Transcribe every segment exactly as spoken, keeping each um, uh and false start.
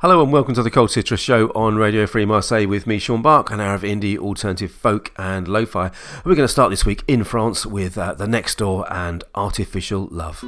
Hello and welcome to the Cold Citrus Show on Radio Free Marseille with me, Sean Bark, an hour of indie, alternative folk and lo-fi. We're going to start this week in France with uh, The Next Door and Artificial Love.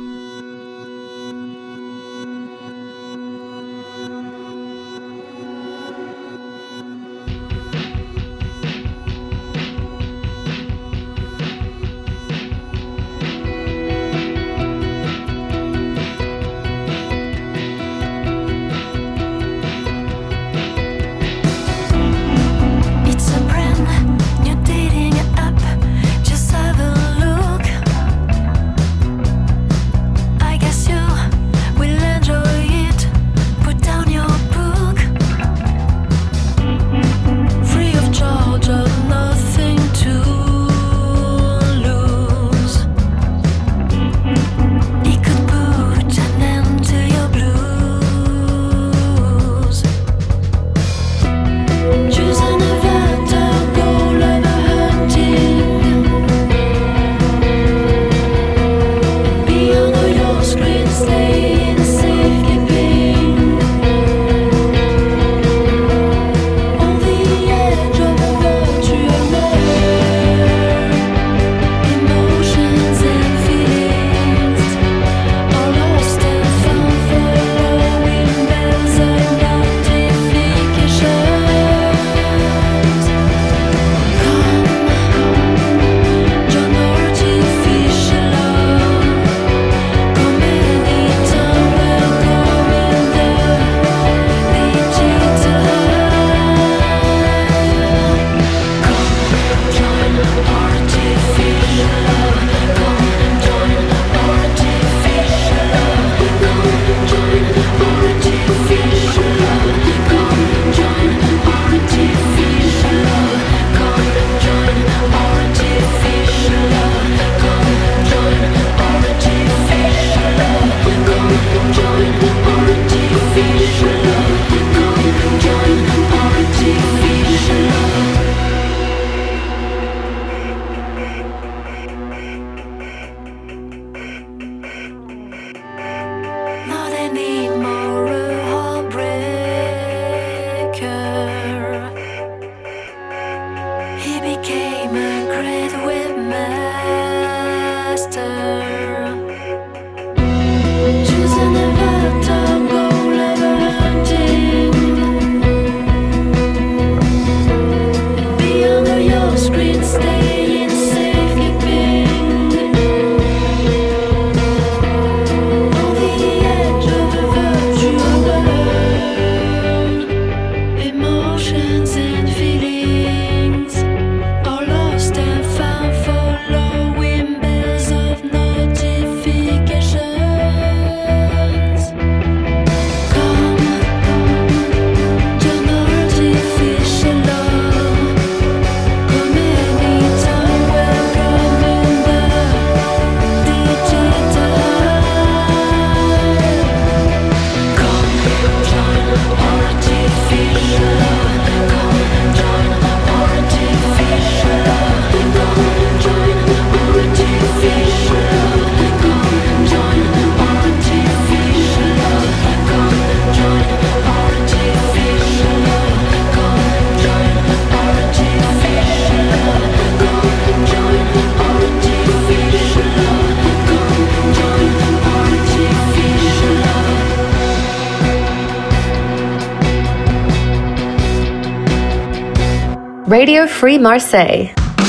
Radio Free Marseille.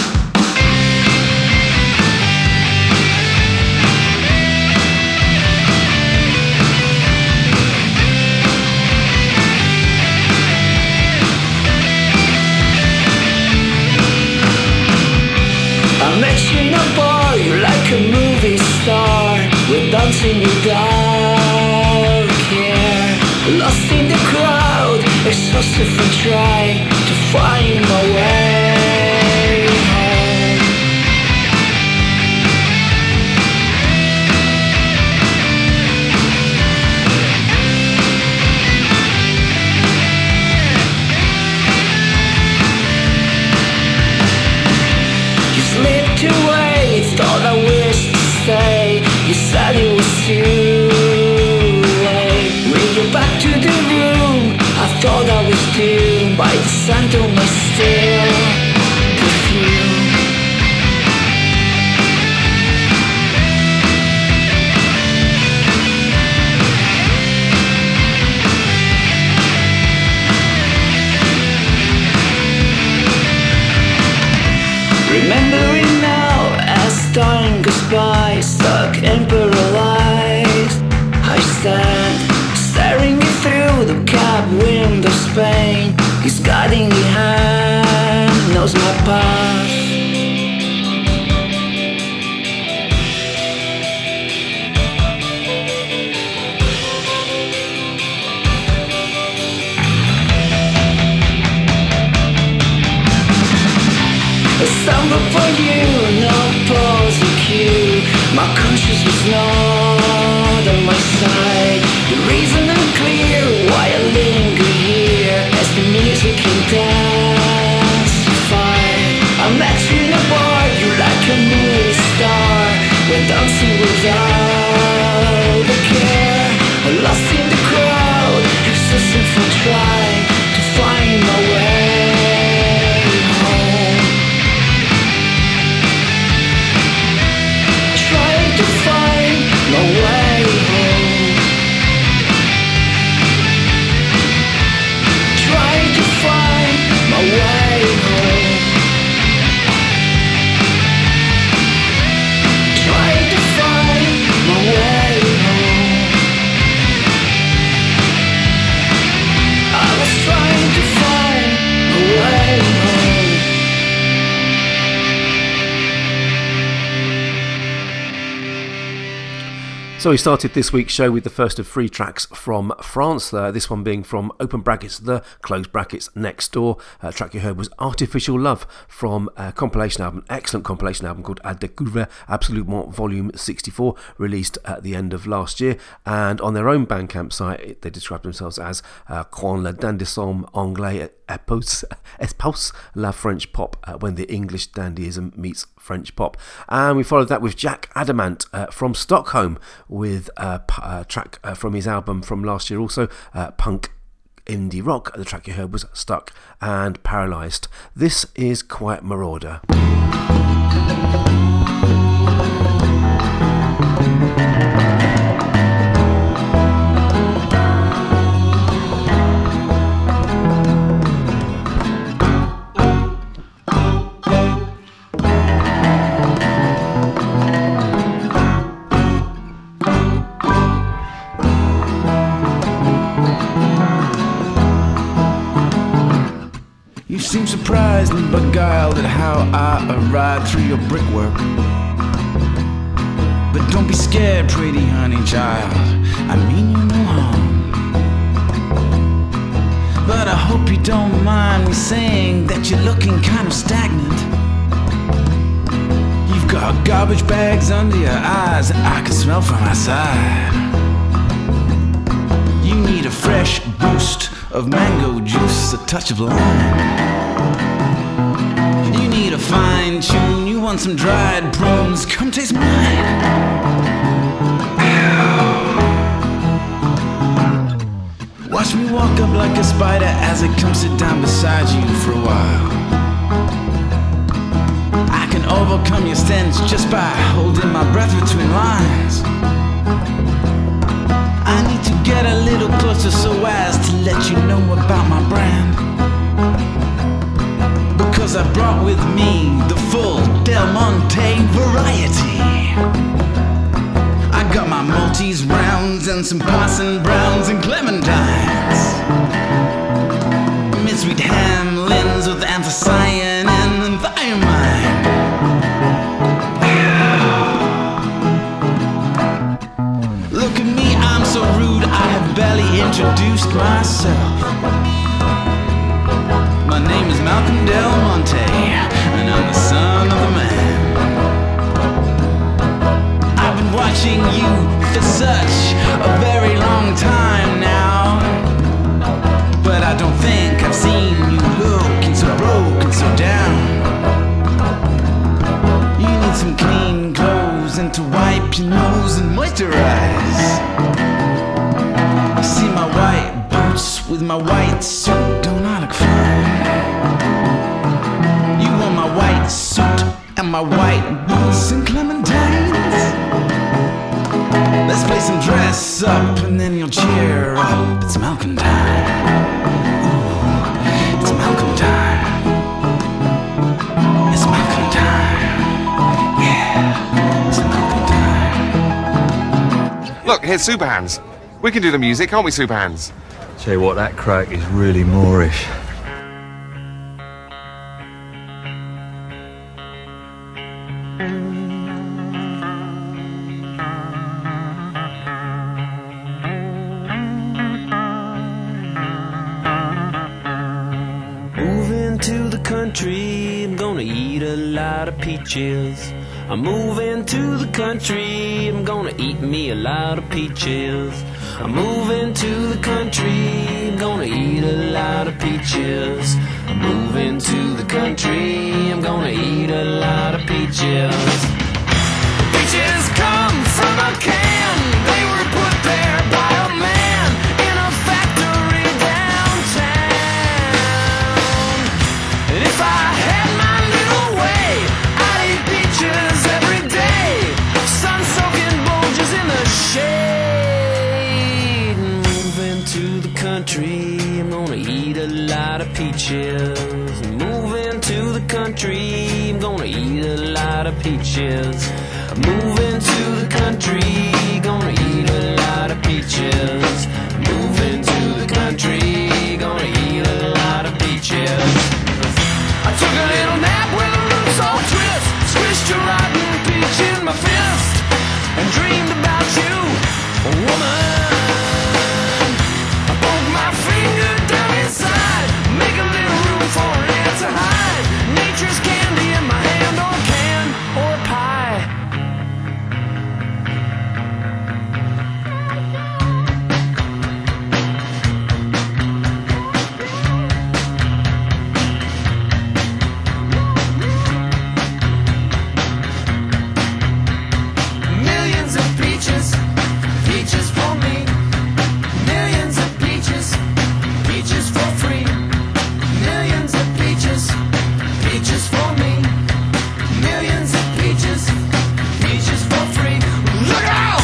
I met you in a bar, you're like a movie star. We're dancing in dark hair, lost in the crowd, exhausted from trying to find my way home. You slipped away, thought I wished to stay. You said it was too late. When you're back to the room, consumed by the scent of my stale perfume. Remembering now as time goes by, stuck and paralyzed, I stand staring it through the cab window's pane. His guiding hand knows my path. I stumbled for you, no pause or cue. My conscience was not on my side. The reason unclear why I linger here as the music intensified. I met you in a bar, you like a movie star. We're dancing without a care. I'm lost in the crowd, exhausted from trying to find my way. So we started this week's show with the first of three tracks from France. Uh, this one being from open brackets, the closed brackets, Next Door. Uh, track you heard was Artificial Love from a compilation album, excellent compilation album called A Découvert Absolument Volume sixty-four, released at the end of last year. And on their own Bandcamp site, they describe themselves as uh, Quand le dandyisme anglais espouse la French pop, uh, when the English dandyism meets French pop. And we followed that with Jack Adamant uh, from Stockholm with a p- uh, track uh, from his album from last year also, uh, Punk Indie Rock. The track you heard was Stuck and Paralysed. This is Quiet Marauder. You seem surprised and beguiled at how I arrived through your brickwork. But don't be scared, pretty honey child, I mean you no harm. But I hope you don't mind me saying that you're looking kind of stagnant. You've got garbage bags under your eyes that I can smell from outside. You need a fresh boost of mango juice, a touch of lime. You need a fine tune, you want some dried prunes, come taste mine. Watch me walk up like a spider as I come sit down beside you for a while. I can overcome your stench just by holding my breath between lines. I need to get a little closer so as to let you know about my brand. Because I brought with me the full Del Monte variety. I got my Maltese rounds and some Parson Browns and Clementines. Mid-sweet Hamlins with anthocyanin and thiamine. Look at me, I'm so rude, I have barely introduced myself. My name is Malcolm Del Monte, and I'm the son of the man. I've been watching you for such a very long time now, but I don't think I've seen you looking so broken, so down. You need some clean clothes and to wipe your nose and moisturize. See my white boots with my white suit, don't I? my white boots and clementines. Let's play some dress up and then you'll cheer up. It's Malcolm time. Ooh, it's Malcolm time. It's Malcolm time. Yeah, it's Malcolm time. Look, here's Superhands. We can do the music, can't we, Superhands? Tell you what, that crack is really Moorish. Moving to the country, I'm gonna eat a lot of peaches. I'm moving to the country, I'm gonna eat me a lot of peaches. I'm moving to the country, I'm gonna eat a lot of peaches. I'm moving to the country, I'm gonna eat a lot of peaches. Peaches come from a can, they were put there by a man in a factory downtown. And if I had my little way, I'd eat peaches every day, sun-soaking bulges in the shade. Moving to the country, I'm gonna eat a lot of peaches. Moving to the country, I'm gonna eat a lot of peaches. Moving to the country, gonna eat a lot of peaches. Moving to the country, gonna eat a lot of peaches. I took a little nap with a loose old twist, squished a rotten peach in my fist, and dreamed about you, woman. I poke my finger down inside, make a little room for an ant to hide. Nature's candy in my hand, or can, or pie. Millions of peaches, peaches for me. Millions of peaches, peaches for free. Millions of peaches, peaches for me. Millions of peaches, peaches for free. Look out!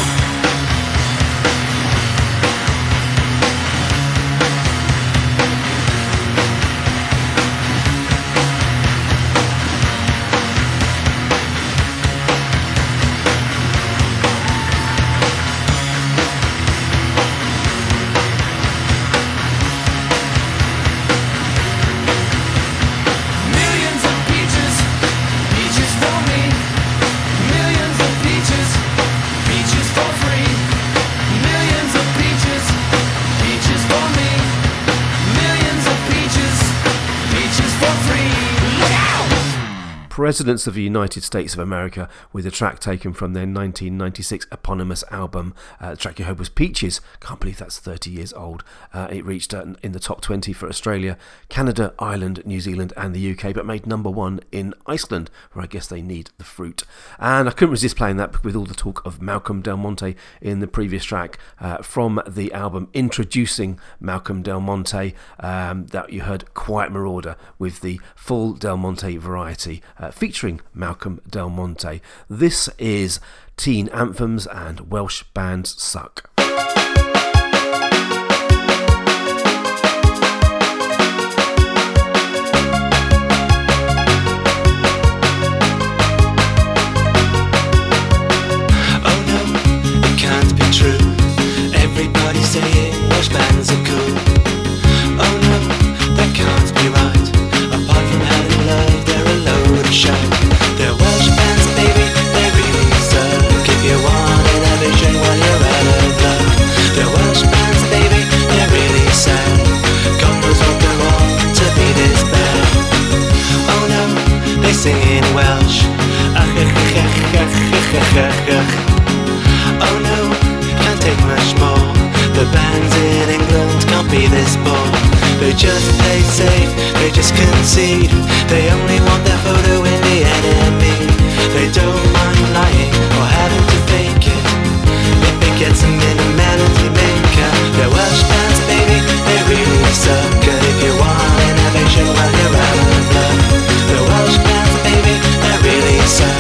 Millions of peaches, peaches for me. Millions of peaches, peaches for free. Millions of peaches, peaches for me. Millions of peaches, peaches for free. Look out! Presidents of the United States of America, with a track taken from their nineteen ninety-six eponymous album. Uh, the track you heard was Peaches. Can't believe that's thirty years old. Uh, it reached uh, in the top twenty for Australia, Canada, Ireland, New Zealand and the U K, but made number one in Iceland, where I guess they need the fruit. And I couldn't resist playing that with all the talk of Malcolm Del Monte in the previous track uh, from the album introducing Malcolm Del Monte, um, that you heard Quiet Marauder with the full Del Monte variety, uh, featuring Malcolm Del Monte. This is Teen Anthems and Welsh Bands Suck. Everybody's saying Welsh bands are cool. Oh no, that can't be right. Apart from having love, they're a load of shite. They're Welsh bands, baby, they really suck. If you want an vision while you're out of luck. They're Welsh bands, baby, they're really sad. God knows what they're wrong to be this bad. Oh no, they sing in Welsh. Oh no, can't take much more. The bands in England can't be this bored. They just play safe, they just concede. They only want their photo in the enemy. They don't mind lying or having to fake it if it gets them in a melody maker. They're Welsh bands, baby, they really suck. And if you want innovation, well, you're out of luck. They're Welsh bands, baby, they really suck.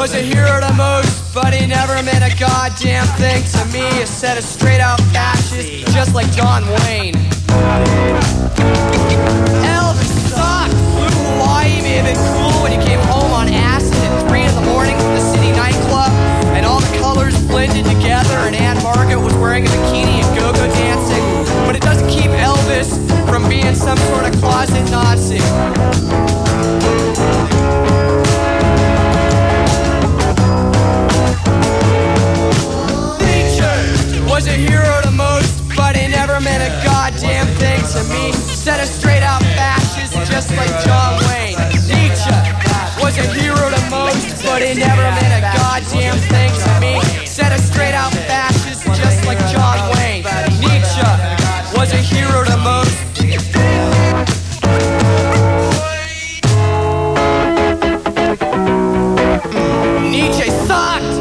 was a hero to most, but he never meant a goddamn thing to me. A set of straight out fascists, just like John Wayne. Elvis sucked. Flew to Hawaii, may have been cool when he came home on acid at three in the morning from the city nightclub, and all the colors blended together, and Anne Margaret was wearing a bikini and go-go dancing. But it doesn't keep Elvis from being some sort of closet Nazi. Was a hero to most, but he never meant a goddamn thing to me. Set a straight out fascist, just like John Wayne. Nietzsche was a hero to most, but he never meant a goddamn thing to me. Set a straight out fascist, just like John Wayne. Nietzsche was a hero to most. Nietzsche sucked.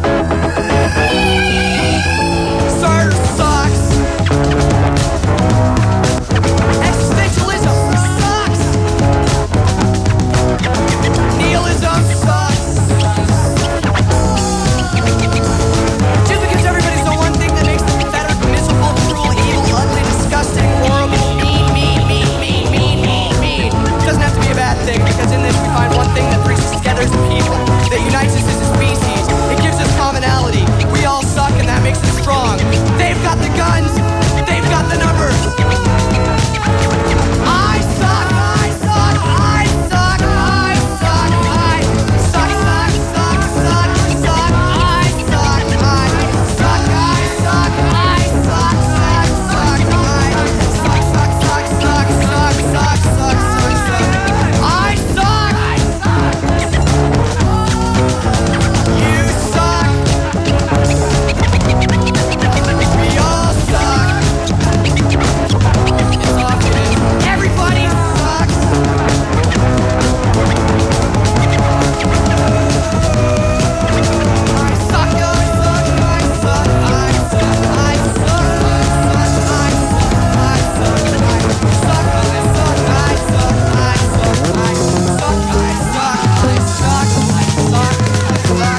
Because in this we find one thing that brings us together as a people, that unites us as a species. It gives us commonality. We all suck and that makes us strong. They've got the guns, they've got the numbers. I suck, I suck, I suck, I suck, I suck, suck, suck, suck, suck, I suck, I suck, I suck, I suck, suck, suck, I suck, suck, suck, suck, suck, suck, suck, suck. I suck! I suck! You suck! We all suck! It's obvious. Everybody sucks! I suck, I suck, I suck, I suck, I suck, I suck, I suck, I suck, I suck, I suck, I suck, I suck, I suck, I suck, I suck, I suck,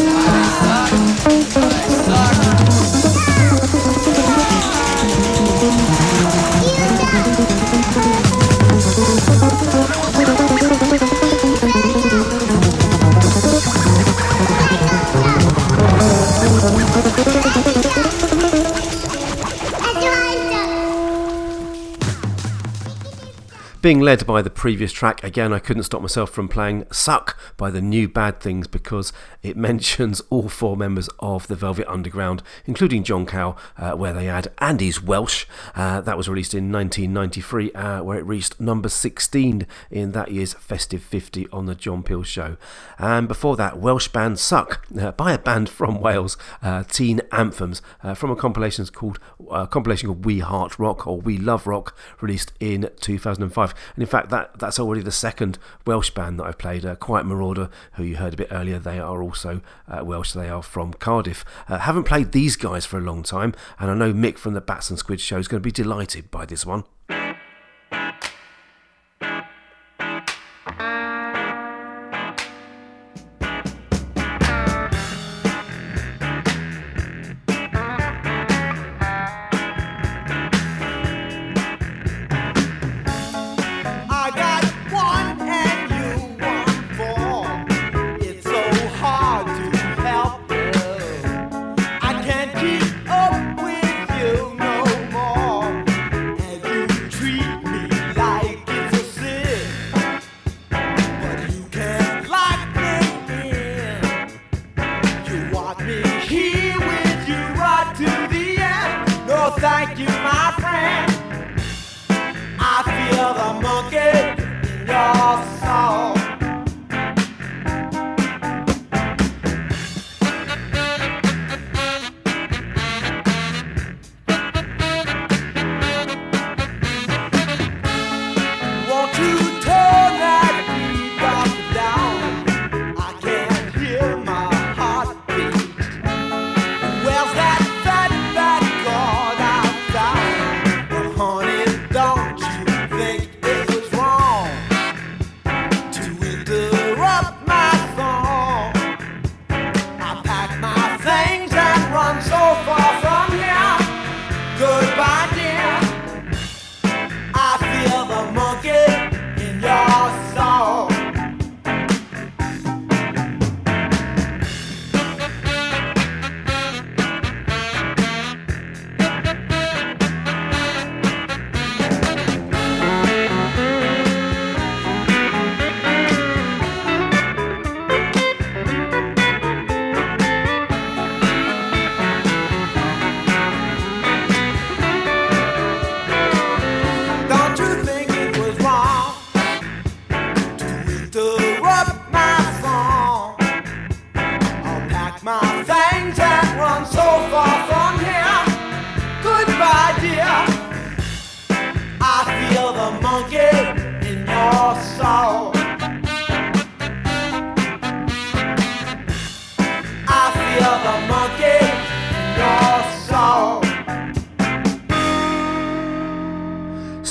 Being led by the previous track, again I couldn't stop myself from playing Suck by the New Bad Things because it mentions all four members of the Velvet Underground, including John Cale, uh, where they add Andy's Welsh. Uh, that was released in nineteen ninety-three, uh, where it reached number sixteen in that year's Festive fifty on the John Peel Show. And before that, Welsh band Suck uh, by a band from Wales, uh, Teen Anthems, uh, from a compilation called uh, compilation called We Heart Rock or We Love Rock, released in two thousand five. And in fact, that that's already the second Welsh band that I've played. Uh, Quiet Marauder, who you heard a bit earlier, they are also uh, Welsh. They are from Cardiff. Uh, haven't played these guys for a long time, and I know Mick from the Bats and Squids show is going to be delighted by this one. Treat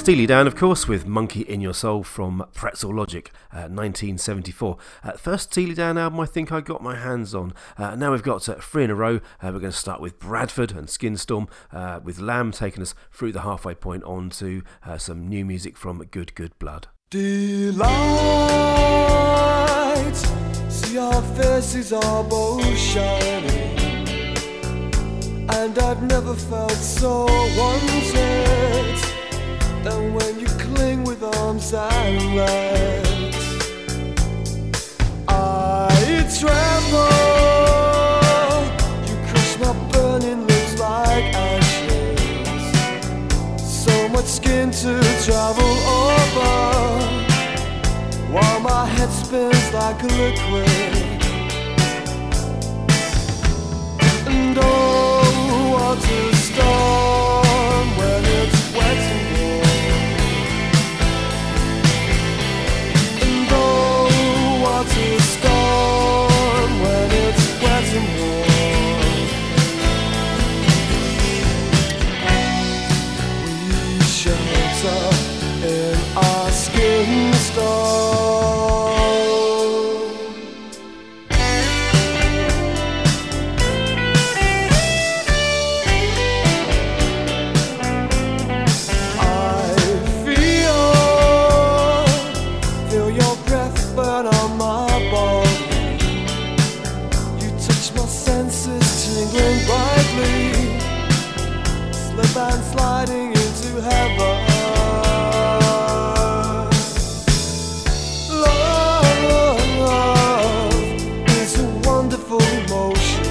Steely Dan, of course, with Monkey in Your Soul from Pretzel Logic, uh, nineteen seventy-four. Uh, first Steely Dan album I think I got my hands on. Uh, now we've got uh, three in a row. Uh, we're going to start with Bradford and Skinstorm, uh, with Lamb taking us through the halfway point on to uh, some new music from Good Good Blood. Delight, see our faces are both shining, and I've never felt so wanted than when you cling with arms and legs. I tremble, you crush my burning lips like ashes. So much skin to travel over, while my head spins like a liquid. And oh, what a storm when it's wet and what a storm when it's wet and warm. We shelter in our skin storm. I feel, feel your breath burn on my body. You touch my senses, tingling brightly. Slip and sliding into heaven. Love is a wonderful emotion.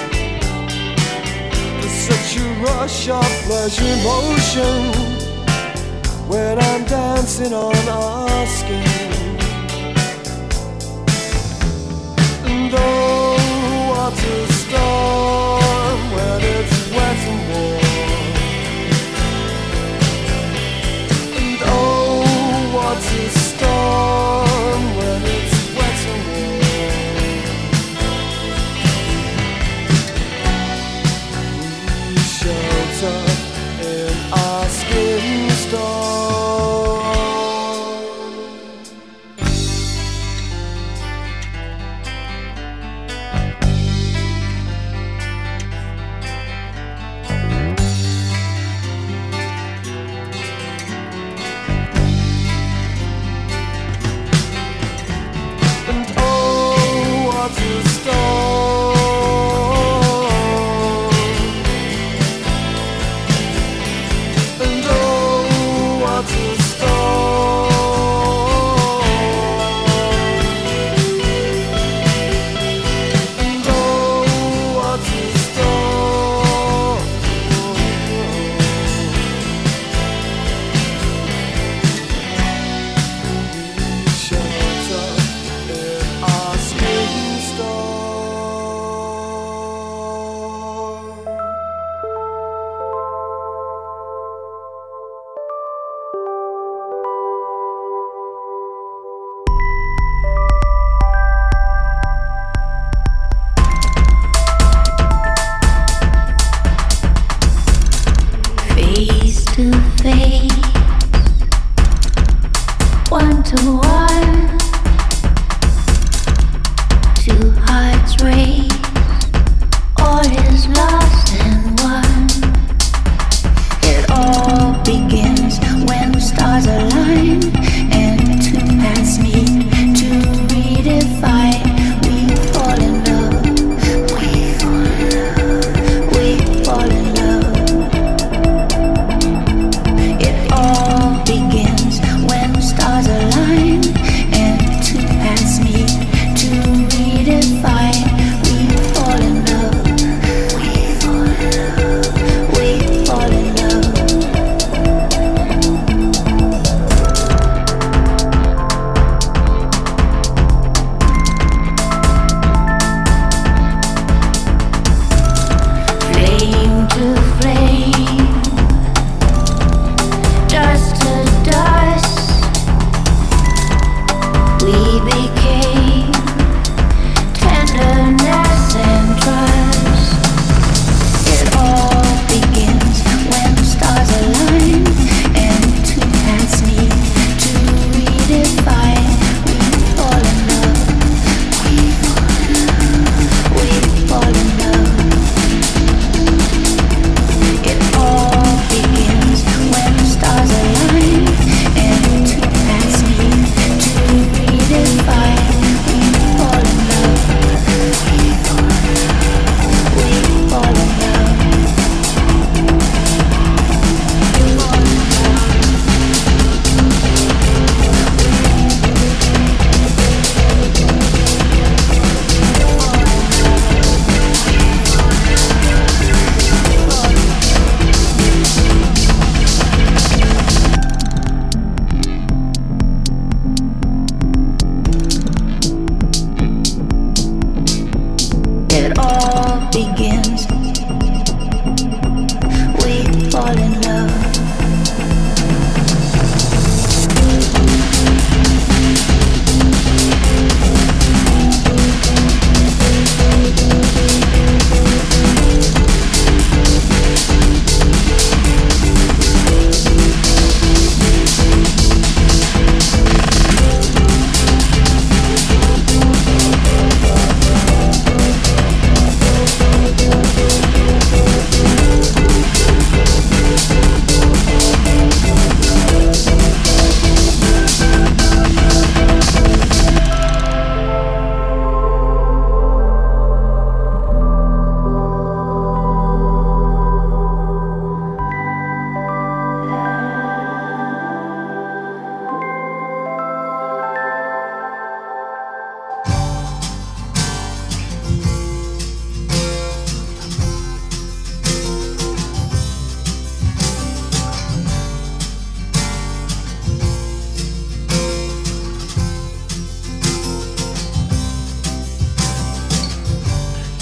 There's such a rush of pleasure motion when I'm dancing on our skin. And oh, what a storm when it's wet and warm. And oh, what a storm when it's wet and warm. We shelter in our skin storm.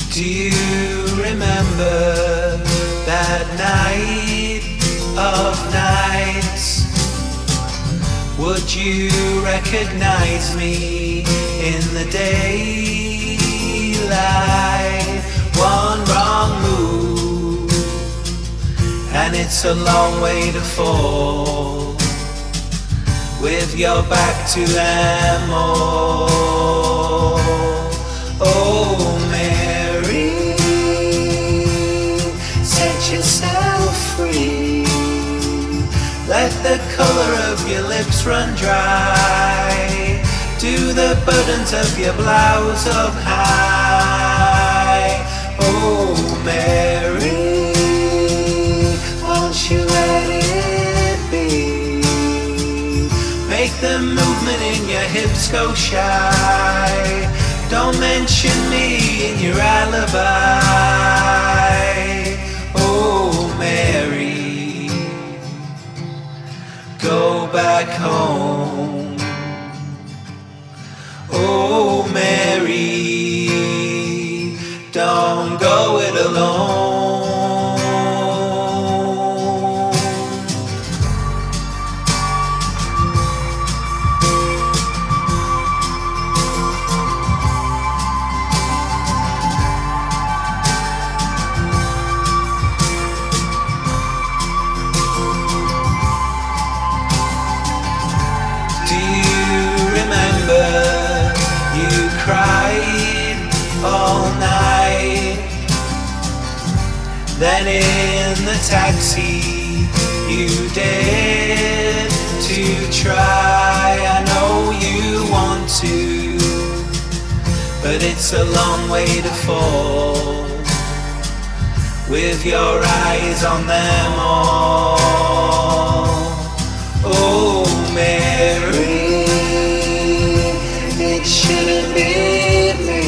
Do you remember that night of nights? Would you recognize me in the daylight? One wrong move and it's a long way to fall, with your back to them all. Oh Mary, set yourself free. Let the color of your lips run dry. Do the buttons of your blouse up high. Oh Mary, won't you let it be? Make the movement in your hips go shy. Don't mention me in your alibi. Oh Mary, go back home. Oh Mary, don't go it alone. Then in the taxi you dared to try. I know you want to, but it's a long way to fall, with your eyes on them all. Oh Mary, it shouldn't be me.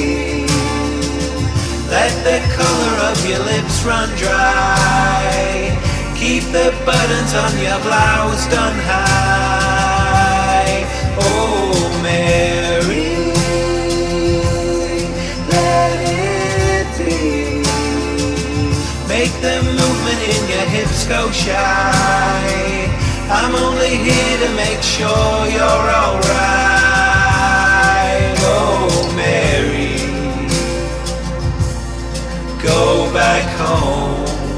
Let the color of your lips run dry. Keep the buttons on your blouse done high. Oh Mary, let it be. Make the movement in your hips go shy. I'm only here to make sure you're alright. Oh Mary, go back home.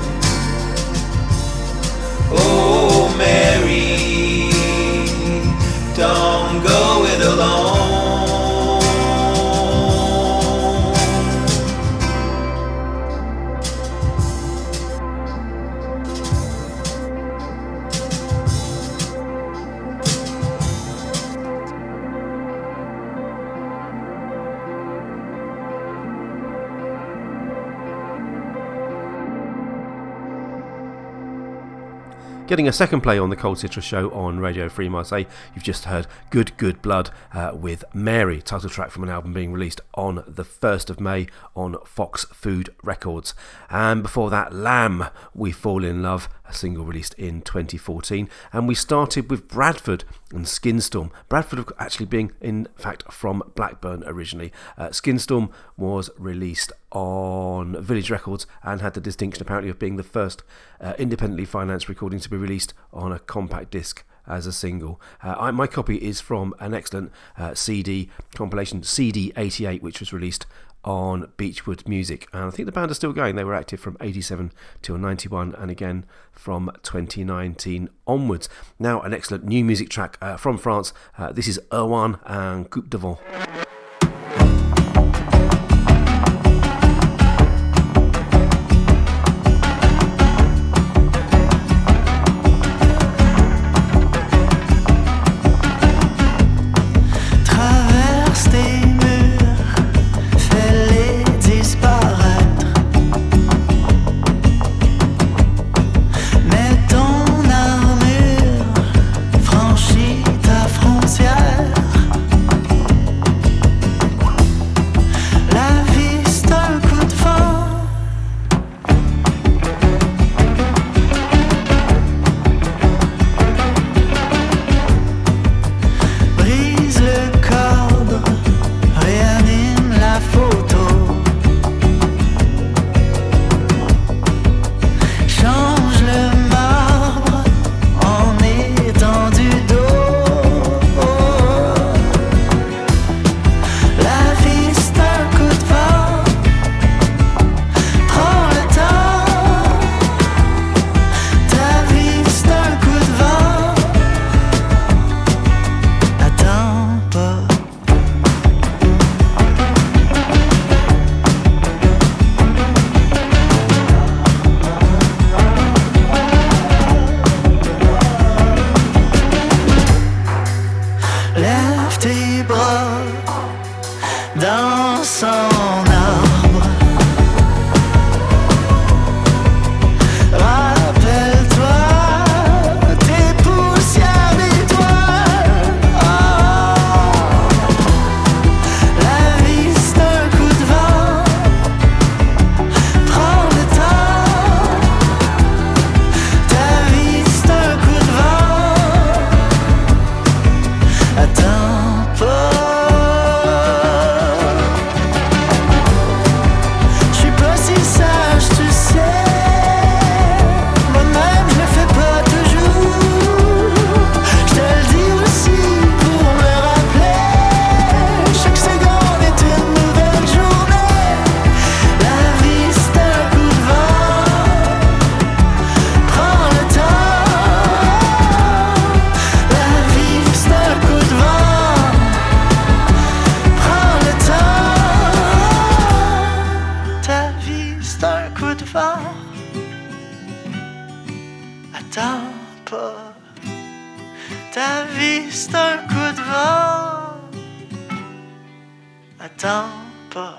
Oh Mary, don't go it alone. Getting a second play on the Cold Citrus Show on Radio Free Marseille, you've just heard Good Good Blood uh, with Mary, title track from an album being released on the first of May on Fox Food Records. And before that, Lamb, We Fall in Love, a single released in twenty fourteen. And we started with Bradford and Skinstorm. Bradford actually being, in fact, from Blackburn originally. Uh, Skinstorm was released on Village Records and had the distinction apparently of being the first uh, independently financed recording to be released on a compact disc as a single. Uh, I, my copy is from an excellent uh, C D compilation, C D eighty-eight, which was released on Beechwood Music, and I think the band are still going. They were active from eighty-seven till ninety-one, and again from twenty nineteen onwards. Now an excellent new music track uh, from France. Uh, this is Erwan and Coupe de Vent. Franchis ta frontière. son arbre. Rappelle-toi tes poussières d'étoiles. Oh, la vie c'est un coup de vent. Prends le temps. Ta vie c'est un coup de vent. Attends pas. Attends pas, ta vie c'est un coup de vent. Attends pas.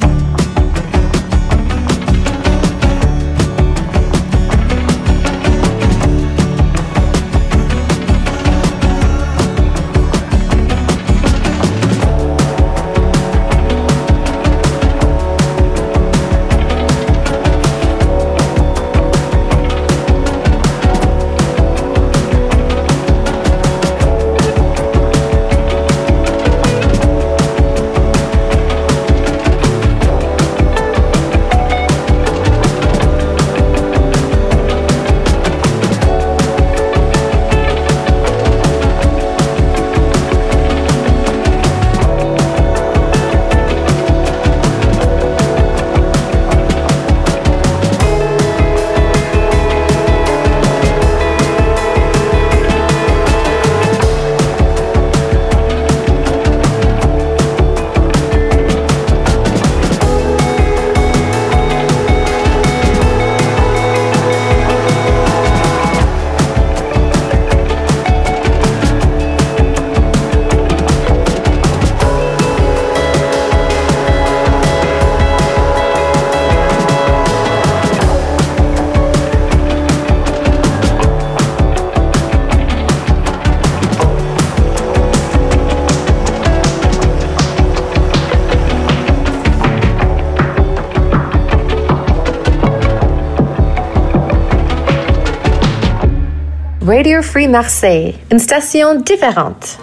Radio Free Marseille, une station différente.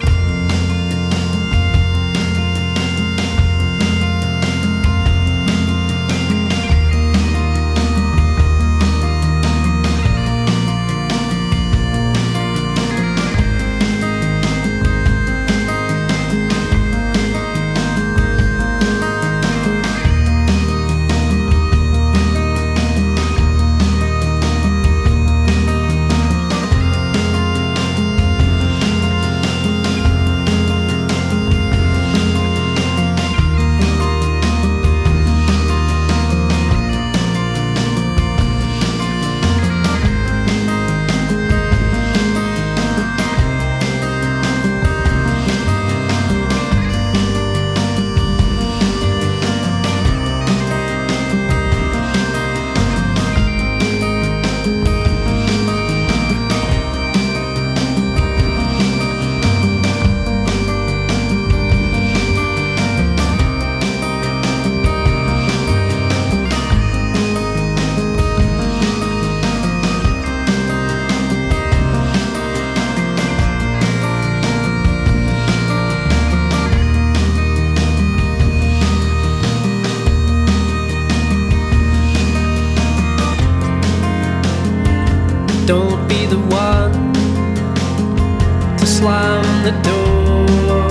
Don't be the one to slam the door,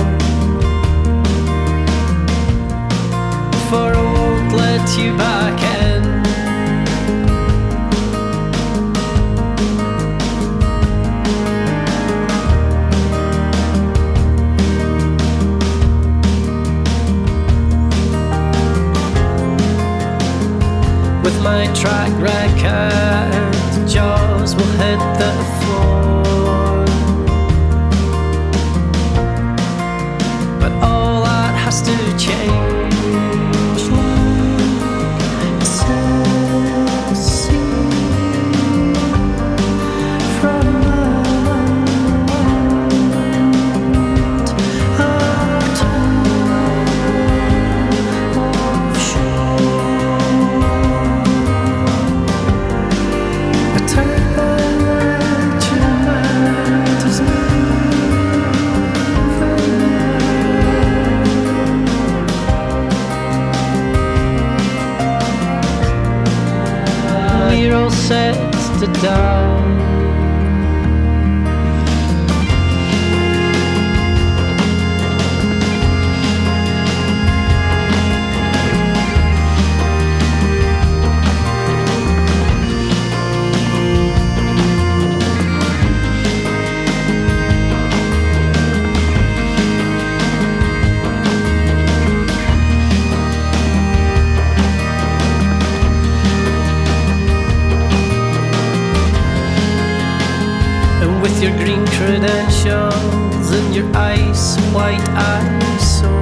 for I won't let you back in. With my track record, jaws will hit the floor, but all that has to change set to die. With your green credentials and your ice white eyes, so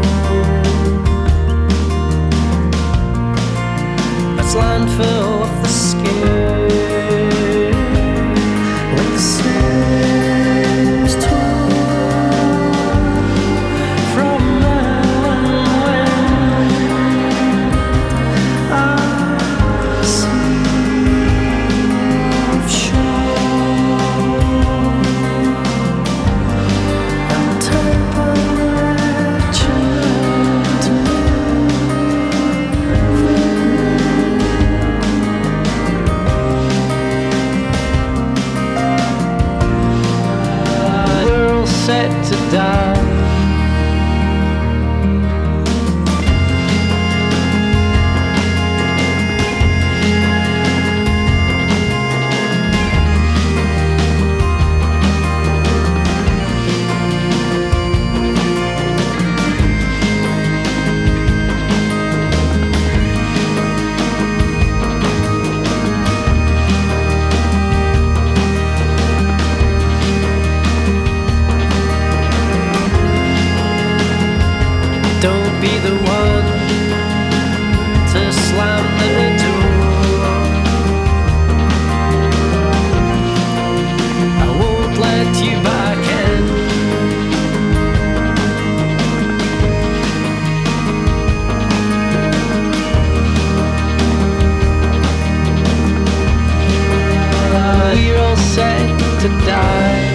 that's landfill of the skin. Like the snares torn from man when I see of shore. Set to die. Don't be the one to slam the door. I won't let you back in. We're all set to die.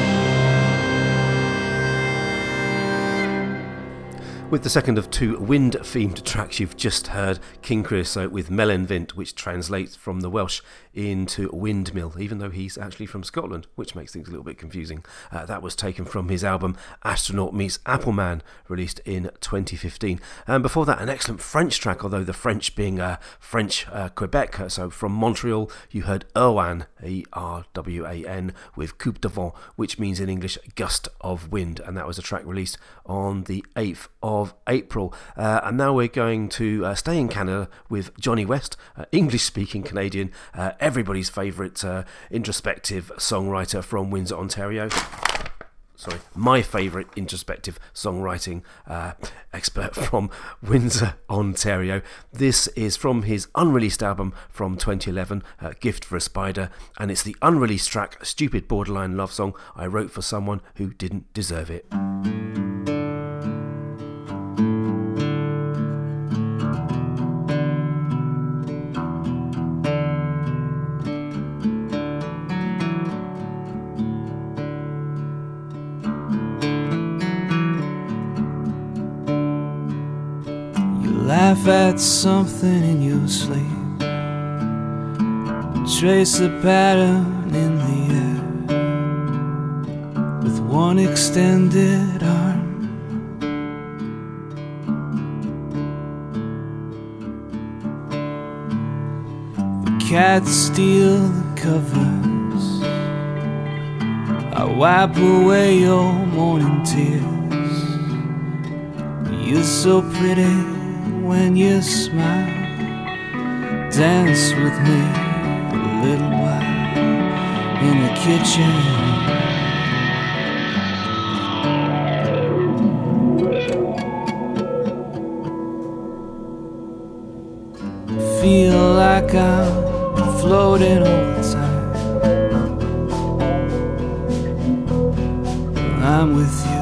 With the second of two wind-themed tracks you've just heard, King Creosote with Melyn Vint, which translates from the Welsh into windmill, even though he's actually from Scotland, which makes things a little bit confusing. Uh, that was taken from his album Astronaut Meets Appleman, released in twenty fifteen. And before that, an excellent French track, although the French being uh, French uh, Quebec. So from Montreal, you heard Erwan, E R W A N, with Coupe de Vent, which means in English gust of wind. And that was a track released on the eighth of April. Uh, and now we're going to uh, stay in Canada with Johnny West, uh, English-speaking Canadian, uh, everybody's favourite uh, introspective songwriter from Windsor, Ontario. Sorry, my favourite introspective songwriting uh, expert from Windsor, Ontario. This is from his unreleased album from twenty eleven, uh, Gift for a Spider, and it's the unreleased track, Stupid Borderline Love Song I Wrote for Someone Who Didn't Deserve It. Laugh at something in your sleep, trace a pattern in the air with one extended arm. The cats steal the covers, I wipe away your morning tears. You're so pretty when you smile. Dance with me a little while in the kitchen. Feel like I'm floating over time. I'm with you.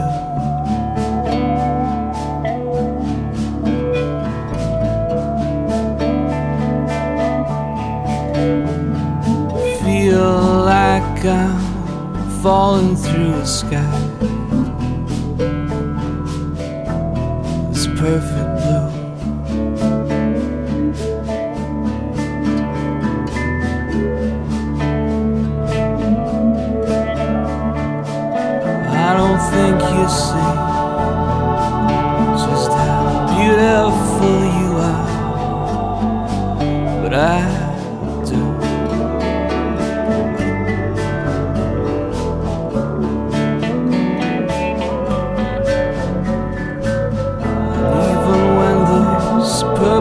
Feel like I'm falling through a sky this perfect blue.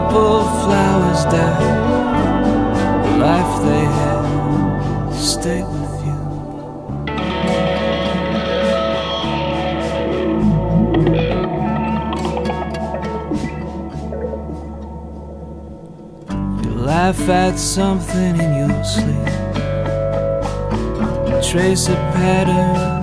couple flowers die. The life they had stayed with you. You laugh at something in your sleep, trace a pattern.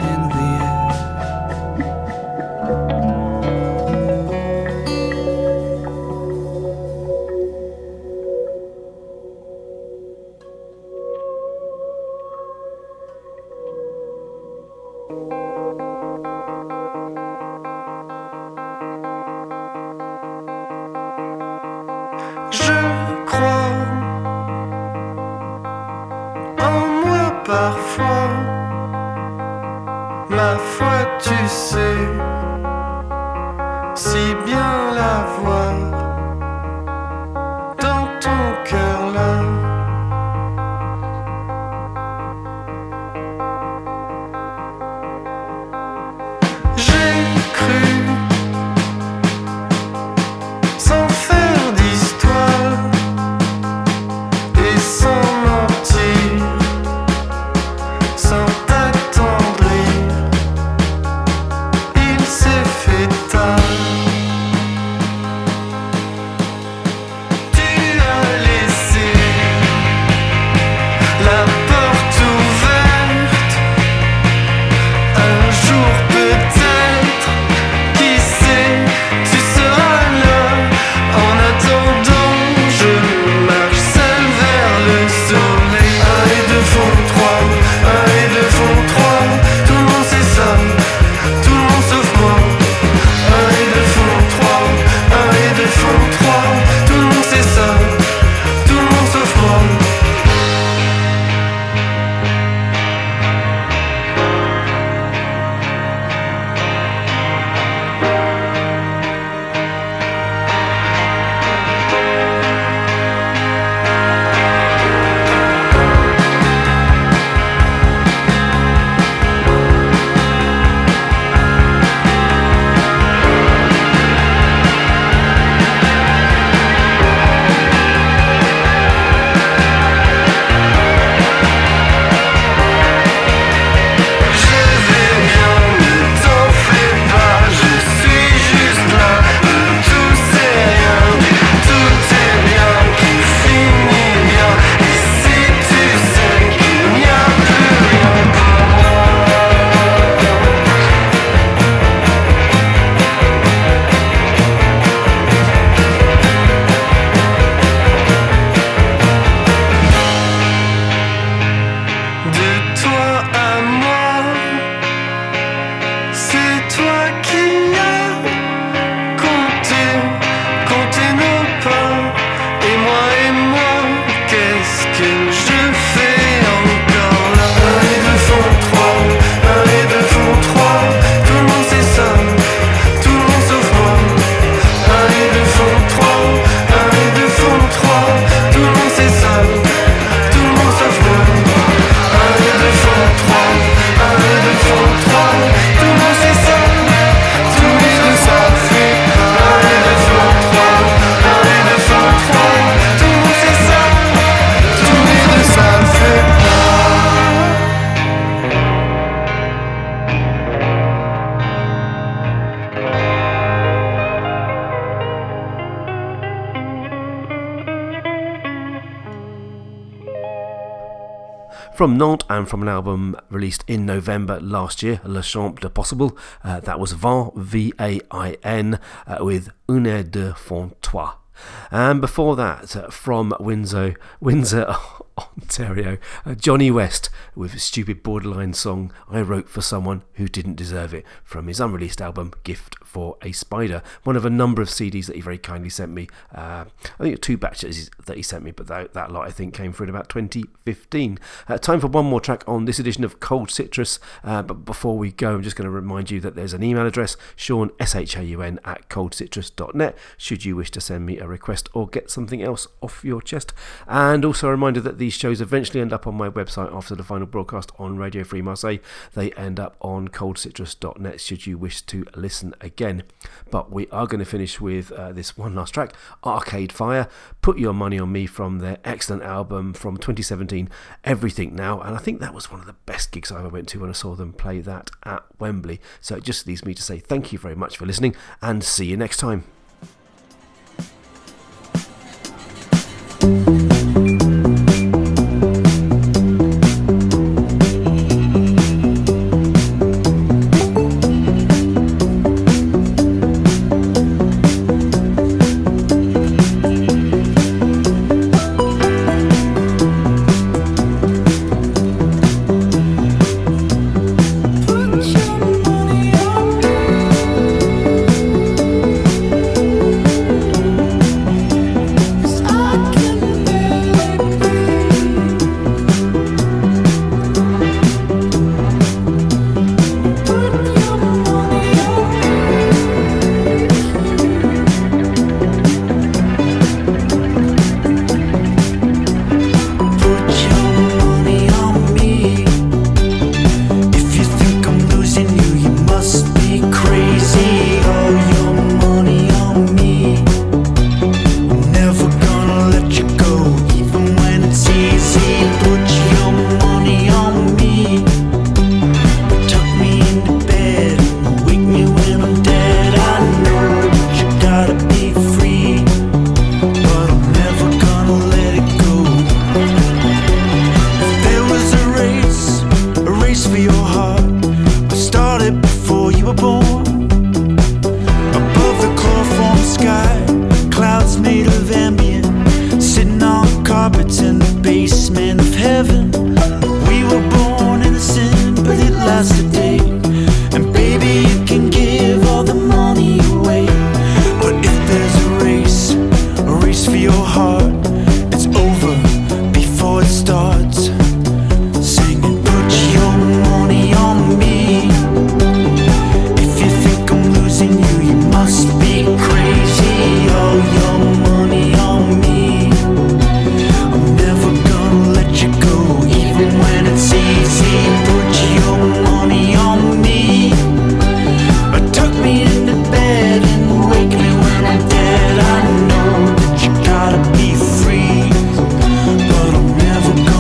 From Nantes and from an album released in November last year, Le Champ de Possible, uh, that was Vain, V A I N, uh, with Une heure de Fontois. And before that, uh, from Windsor, Windsor, Ontario, uh, Johnny West with his stupid borderline song I Wrote for Someone Who Didn't Deserve It, from his unreleased album Gift for a Spider, one of a number of C Ds that he very kindly sent me. uh, I think two batches that he sent me, but that, that lot I think came through in about twenty fifteen. Uh, time for one more track on this edition of Cold Citrus, uh, but before we go, I'm just going to remind you that there's an email address, Shaun, S H A U N, at cold citrus dot net, should you wish to send me a request or get something else off your chest. And also a reminder that these shows eventually end up on my website after the final broadcast on Radio Free Marseille. They end up on cold citrus dot net should you wish to listen again. But we are going to finish with uh, this one last track, Arcade Fire, Put Your Money on Me, from their excellent album from twenty seventeen, Everything Now. And I think that was one of the best gigs I ever went to when I saw them play that at Wembley. So it just leaves me to say thank you very much for listening and see you next time. Never gonna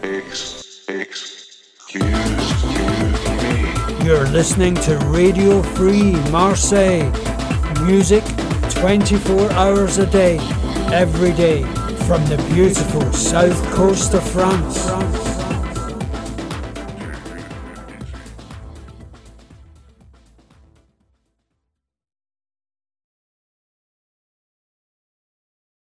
You're listening to Radio Free Marseille. Music twenty-four hours a day, every day, from the beautiful south coast of France.